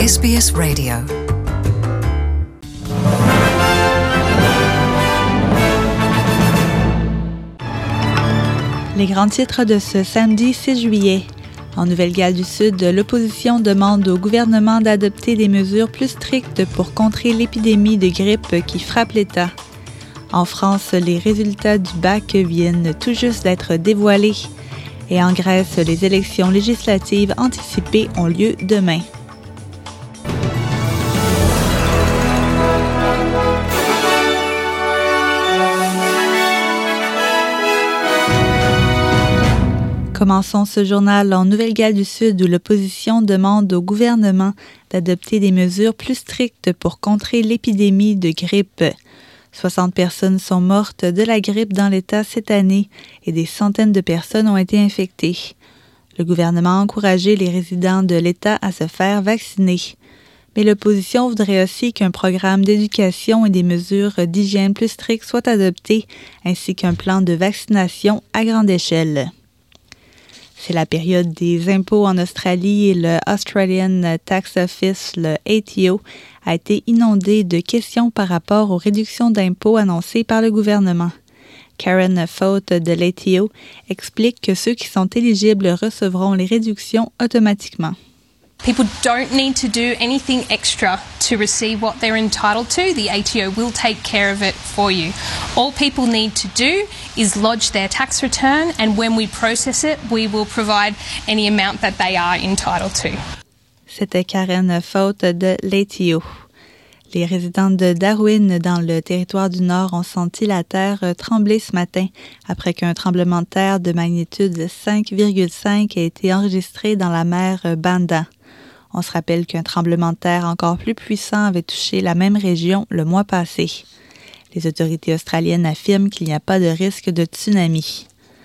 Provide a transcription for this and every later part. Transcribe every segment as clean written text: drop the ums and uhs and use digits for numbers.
SBS Radio. Les grands titres de ce samedi 6 juillet. En Nouvelle-Galles du Sud, l'opposition demande au gouvernement d'adopter des mesures plus strictes pour contrer l'épidémie de grippe qui frappe l'État. En France, les résultats du bac viennent tout juste d'être dévoilés. Et en Grèce, les élections législatives anticipées ont lieu demain. Commençons ce journal en Nouvelle-Galles du Sud où l'opposition demande au gouvernement d'adopter des mesures plus strictes pour contrer l'épidémie de grippe. 60 personnes sont mortes de la grippe dans l'État cette année et des centaines de personnes ont été infectées. Le gouvernement a encouragé les résidents de l'État à se faire vacciner. Mais l'opposition voudrait aussi qu'un programme d'éducation et des mesures d'hygiène plus strictes soient adoptés, ainsi qu'un plan de vaccination à grande échelle. C'est la période des impôts en Australie et le Australian Tax Office, le ATO, a été inondé de questions par rapport aux réductions d'impôts annoncées par le gouvernement. Karen Fote de l'ATO explique que ceux qui sont éligibles recevront les réductions automatiquement. People don't need to do anything extra to receive what they're entitled to. The ATO will take care of it for you. All people need to do is lodge their tax return, and when we process it, we will provide any amount that they are entitled to. C'était Karen Fote de l'ATO. Les résidents de Darwin, dans le territoire du Nord, ont senti la terre trembler ce matin après qu'un tremblement de terre de magnitude 5,5 a été enregistré dans la mer Banda. On se rappelle qu'un tremblement de terre encore plus puissant avait touché la même région le mois passé. Les autorités australiennes affirment qu'il n'y a pas de risque de tsunami.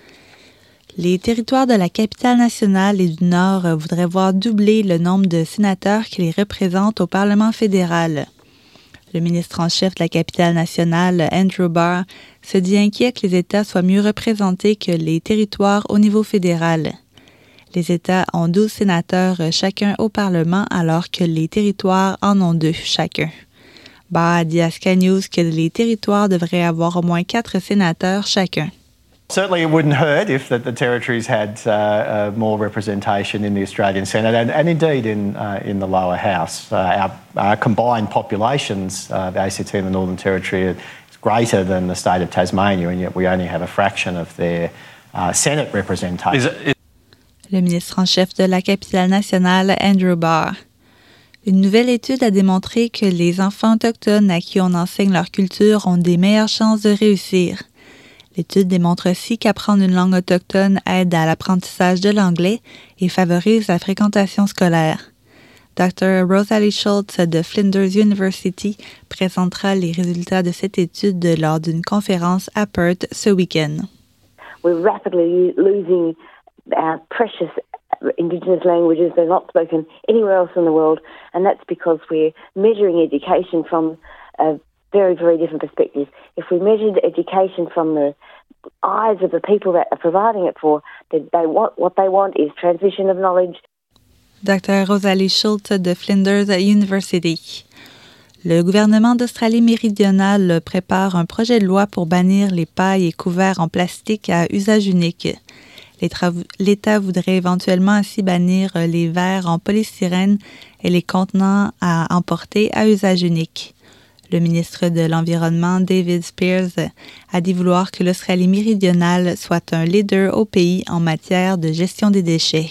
Les territoires de la capitale nationale et du Nord voudraient voir doubler le nombre de sénateurs qui les représentent au Parlement fédéral. Le ministre en chef de la capitale nationale, Andrew Barr, se dit inquiet que les États soient mieux représentés que les territoires au niveau fédéral. Les États ont 12 sénateurs chacun au Parlement, alors que les territoires en ont 2 chacun. Barr a dit à Sky News que les territoires devraient avoir au moins 4 sénateurs chacun. Certainly it wouldn't hurt if the territories had more representation in the Australian Senate and indeed in the lower house. Our combined populations, the ACT and the Northern Territory, is greater than the state of Tasmania, and yet we only have a fraction of their Senate representation. Le ministre en chef de la capitale nationale, Andrew Barr. Une nouvelle étude a démontré que les enfants autochtones à qui on enseigne leur culture ont des meilleures chances de réussir. L'étude démontre aussi qu'apprendre une langue autochtone aide à l'apprentissage de l'anglais et favorise la fréquentation scolaire. Dr. Rosalie Schultz de Flinders University présentera les résultats de cette étude lors d'une conférence à Perth ce week-end. We're rapidly losing our precious Indigenous languages. They're not spoken anywhere else in the world, and that's because we're measuring education from a very, very different perspective. If we measured education from the eyes of the people that are providing it for, what they want is transmission of knowledge. Dr. Rosalie Schultz de Flinders University. Le gouvernement d'Australie méridionale prépare un projet de loi pour bannir les pailles et couverts en plastique à usage unique. L'État voudrait éventuellement ainsi bannir les verres en polystyrène et les contenants à emporter à usage unique. Le ministre de l'Environnement, David Spears, a dit vouloir que l'Australie méridionale soit un leader au pays en matière de gestion des déchets.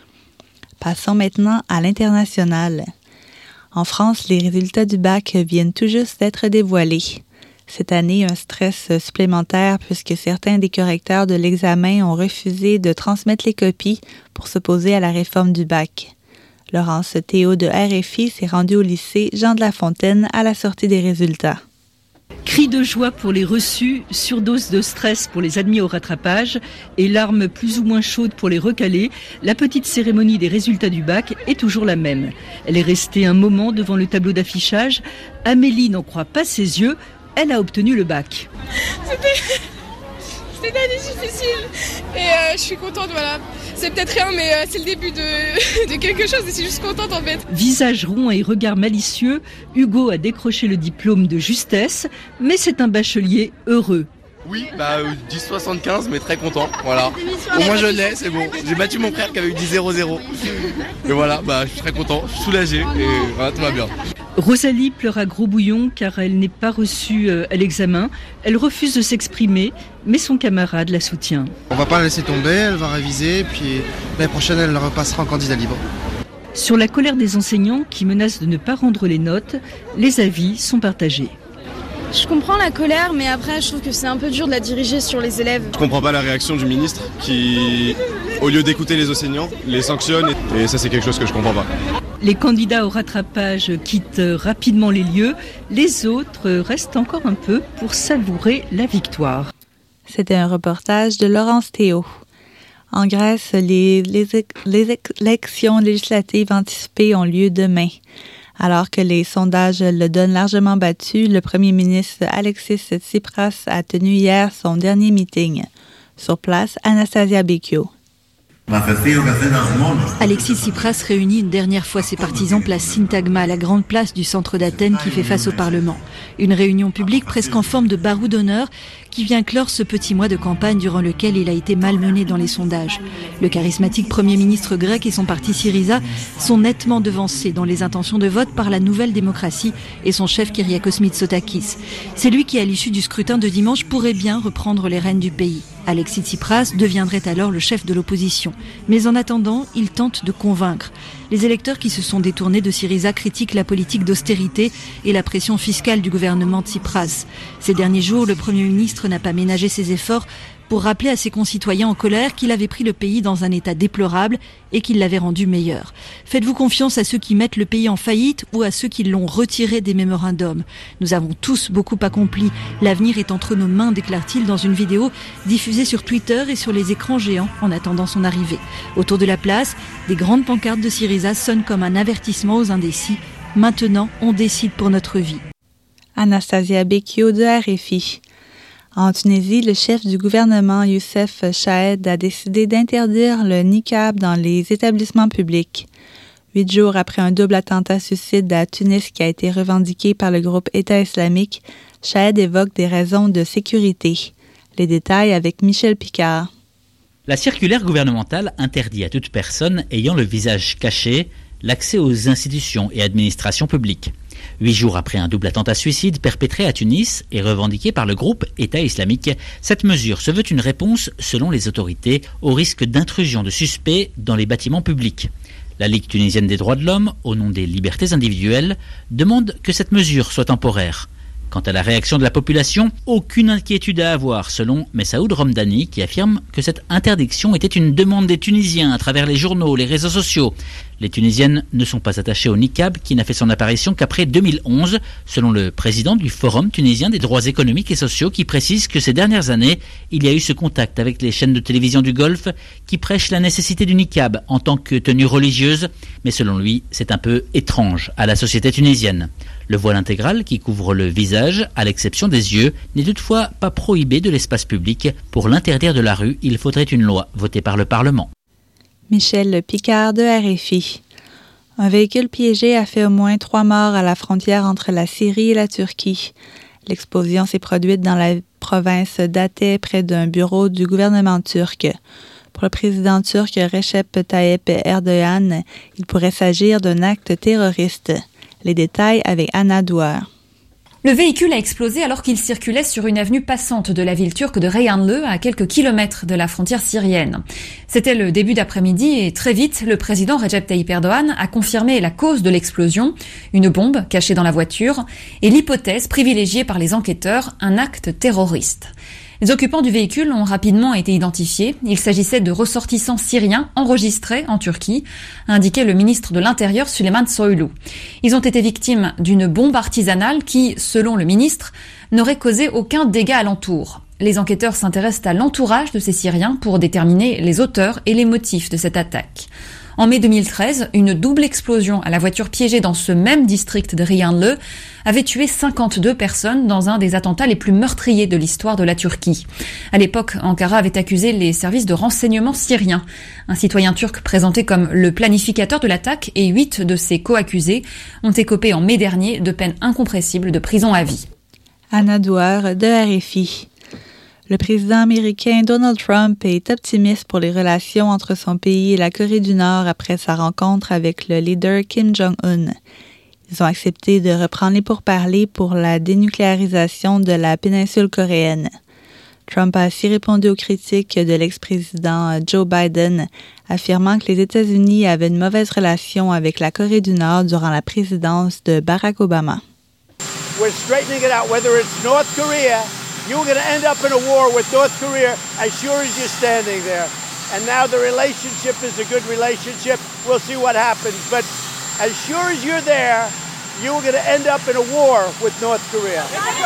Passons maintenant à l'international. En France, les résultats du bac viennent tout juste d'être dévoilés. Cette année, un stress supplémentaire puisque certains des correcteurs de l'examen ont refusé de transmettre les copies pour s'opposer à la réforme du bac. Laurence Théo de RFI s'est rendue au lycée Jean de La Fontaine à la sortie des résultats. Cris de joie pour les reçus, surdose de stress pour les admis au rattrapage et larmes plus ou moins chaudes pour les recalés, la petite cérémonie des résultats du bac est toujours la même. Elle est restée un moment devant le tableau d'affichage. Amélie n'en croit pas ses yeux, elle a obtenu le bac. C'était une année difficile et je suis contente, voilà. C'est peut-être rien, mais c'est le début de quelque chose et je suis juste contente en fait. Visage rond et regard malicieux, Hugo a décroché le diplôme de justesse, mais c'est un bachelier heureux. Oui, 10,75, mais très content, voilà. Au moins je l'ai, c'est bon. J'ai battu mon frère qui avait eu 10,00. Et voilà, je suis très content, je suis soulagé et voilà, tout va bien. Rosalie pleure à gros bouillon car elle n'est pas reçue à l'examen. Elle refuse de s'exprimer, mais son camarade la soutient. On va pas la laisser tomber, elle va réviser, puis l'année prochaine elle repassera en candidat libre. Sur la colère des enseignants qui menacent de ne pas rendre les notes, les avis sont partagés. Je comprends la colère, mais après je trouve que c'est un peu dur de la diriger sur les élèves. Je comprends pas la réaction du ministre qui, au lieu d'écouter les enseignants, les sanctionne et ça c'est quelque chose que je comprends pas. Les candidats au rattrapage quittent rapidement les lieux, les autres restent encore un peu pour savourer la victoire. C'était un reportage de Laurence Théo. En Grèce, les élections législatives anticipées ont lieu demain. Alors que les sondages le donnent largement battu, le premier ministre Alexis Tsipras a tenu hier son dernier meeting. Sur place, Anastasia Becchio. Alexis Tsipras réunit une dernière fois ses partisans place Syntagma, la grande place du centre d'Athènes qui fait face au Parlement. Une réunion publique presque en forme de barreau d'honneur qui vient clore ce petit mois de campagne durant lequel il a été malmené dans les sondages. Le charismatique Premier ministre grec et son parti Syriza sont nettement devancés dans les intentions de vote par la Nouvelle Démocratie et son chef Kyriakos Mitsotakis. C'est lui qui, à l'issue du scrutin de dimanche, pourrait bien reprendre les rênes du pays. Alexis Tsipras deviendrait alors le chef de l'opposition. Mais en attendant, il tente de convaincre. Les électeurs qui se sont détournés de Syriza critiquent la politique d'austérité et la pression fiscale du gouvernement Tsipras. Ces derniers jours, le Premier ministre n'a pas ménagé ses efforts pour rappeler à ses concitoyens en colère qu'il avait pris le pays dans un état déplorable et qu'il l'avait rendu meilleur. Faites-vous confiance à ceux qui mettent le pays en faillite ou à ceux qui l'ont retiré des mémorandums. Nous avons tous beaucoup accompli. L'avenir est entre nos mains, déclare-t-il dans une vidéo diffusée sur Twitter et sur les écrans géants en attendant son arrivée. Autour de la place, des grandes pancartes de Syriza sonnent comme un avertissement aux indécis. Maintenant, on décide pour notre vie. Anastasia Becchio de RFI. En Tunisie, le chef du gouvernement, Youssef Chahed, a décidé d'interdire le niqab dans les établissements publics. 8 jours après un double attentat suicide à Tunis qui a été revendiqué par le groupe État islamique, Chahed évoque des raisons de sécurité. Les détails avec Michel Picard. La circulaire gouvernementale interdit à toute personne ayant le visage caché l'accès aux institutions et administrations publiques. 8 jours après un double attentat suicide perpétré à Tunis et revendiqué par le groupe État islamique, cette mesure se veut une réponse, selon les autorités, au risque d'intrusion de suspects dans les bâtiments publics. La Ligue tunisienne des droits de l'homme, au nom des libertés individuelles, demande que cette mesure soit temporaire. Quant à la réaction de la population, aucune inquiétude à avoir, selon Messaoud Romdani, qui affirme que cette interdiction était une demande des Tunisiens à travers les journaux, les réseaux sociaux. Les Tunisiennes ne sont pas attachées au niqab qui n'a fait son apparition qu'après 2011, selon le président du Forum tunisien des droits économiques et sociaux qui précise que ces dernières années, il y a eu ce contact avec les chaînes de télévision du Golfe qui prêchent la nécessité du niqab en tant que tenue religieuse, mais selon lui, c'est un peu étrange à la société tunisienne. Le voile intégral qui couvre le visage, à l'exception des yeux, n'est toutefois pas prohibé de l'espace public. Pour l'interdire de la rue, il faudrait une loi votée par le Parlement. Michel Picard de RFI. Un véhicule piégé a fait au moins 3 morts à la frontière entre la Syrie et la Turquie. L'explosion s'est produite dans la province d'Hatay, près d'un bureau du gouvernement turc. Pour le président turc Recep Tayyip Erdogan, il pourrait s'agir d'un acte terroriste. Les détails avec Anna Douer. Le véhicule a explosé alors qu'il circulait sur une avenue passante de la ville turque de Reyhanlı, à quelques kilomètres de la frontière syrienne. C'était le début d'après-midi et très vite, le président Recep Tayyip Erdogan a confirmé la cause de l'explosion, une bombe cachée dans la voiture, et l'hypothèse privilégiée par les enquêteurs, un acte terroriste. Les occupants du véhicule ont rapidement été identifiés. Il s'agissait de ressortissants syriens enregistrés en Turquie, a indiqué le ministre de l'Intérieur Süleyman Soylu. Ils ont été victimes d'une bombe artisanale qui, selon le ministre, n'aurait causé aucun dégât alentour. Les enquêteurs s'intéressent à l'entourage de ces Syriens pour déterminer les auteurs et les motifs de cette attaque. En mai 2013, une double explosion à la voiture piégée dans ce même district de Riyanlı avait tué 52 personnes dans un des attentats les plus meurtriers de l'histoire de la Turquie. À l'époque, Ankara avait accusé les services de renseignement syriens. Un citoyen turc présenté comme le planificateur de l'attaque et 8 de ses co-accusés ont écopé en mai dernier de peines incompressibles de prison à vie. Anna Douar de RFI. Le président américain Donald Trump est optimiste pour les relations entre son pays et la Corée du Nord après sa rencontre avec le leader Kim Jong-un. Ils ont accepté de reprendre les pourparlers pour la dénucléarisation de la péninsule coréenne. Trump a aussi répondu aux critiques de l'ex-président Joe Biden, affirmant que les États-Unis avaient une mauvaise relation avec la Corée du Nord durant la présidence de Barack Obama. We're straightening it out, whether it's North Korea. You're going to end up in a war with North Korea as sure as you're standing there. And now the relationship is a good relationship. We'll see what happens. But as sure as you're there, you're going to end up in a war with North Korea.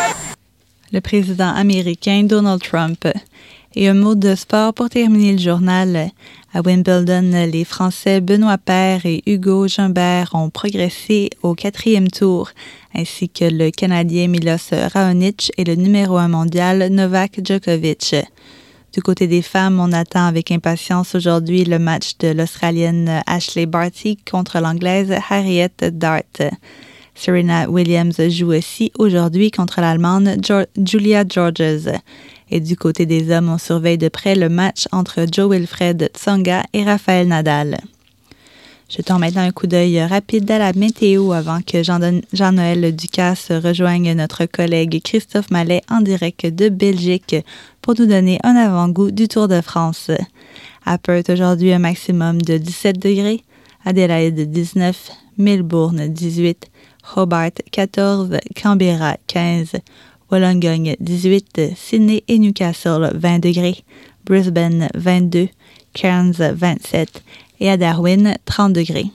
Le président américain Donald Trump. Et un mot de sport pour terminer le journal. À Wimbledon, les Français Benoît Paire et Hugo Humbert ont progressé au 4e tour, ainsi que le Canadien Milos Raonic et le numéro 1 mondial Novak Djokovic. Du côté des femmes, on attend avec impatience aujourd'hui le match de l'Australienne Ashley Barty contre l'Anglaise Harriet Dart. Serena Williams joue aussi aujourd'hui contre l'Allemande Julia Georges. Et du côté des hommes, on surveille de près le match entre Jo-Wilfried Tsonga et Rafael Nadal. Jetons maintenant un coup d'œil rapide à la météo avant que Jean-Noël Ducasse rejoigne notre collègue Christophe Mallet en direct de Belgique pour nous donner un avant-goût du Tour de France. À Perth, aujourd'hui, un maximum de 17 degrés, Adélaïde 19, Melbourne 18, Hobart 14, Canberra 15, Wollongong 18, Sydney et Newcastle 20 degrés, Brisbane 22, Cairns 27 et à Darwin 30 degrés.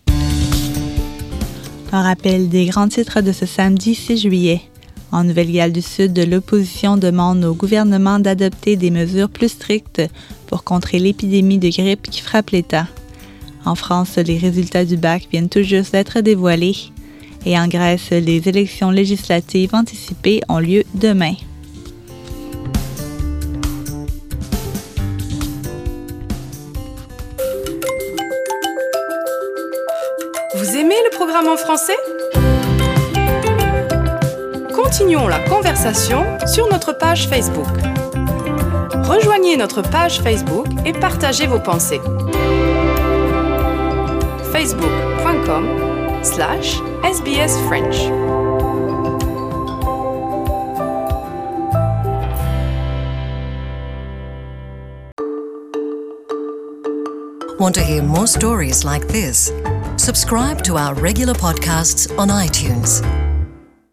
Un rappel des grands titres de ce samedi 6 juillet. En Nouvelle-Galles du Sud, l'opposition demande au gouvernement d'adopter des mesures plus strictes pour contrer l'épidémie de grippe qui frappe l'État. En France, les résultats du bac viennent tout juste d'être dévoilés. Et en Grèce, les élections législatives anticipées ont lieu demain. Vous aimez le programme en français? Continuons la conversation sur notre page Facebook. Rejoignez notre page Facebook et partagez vos pensées. facebook.com/SBS French. Want to hear more stories like this? Subscribe to our regular podcasts on iTunes.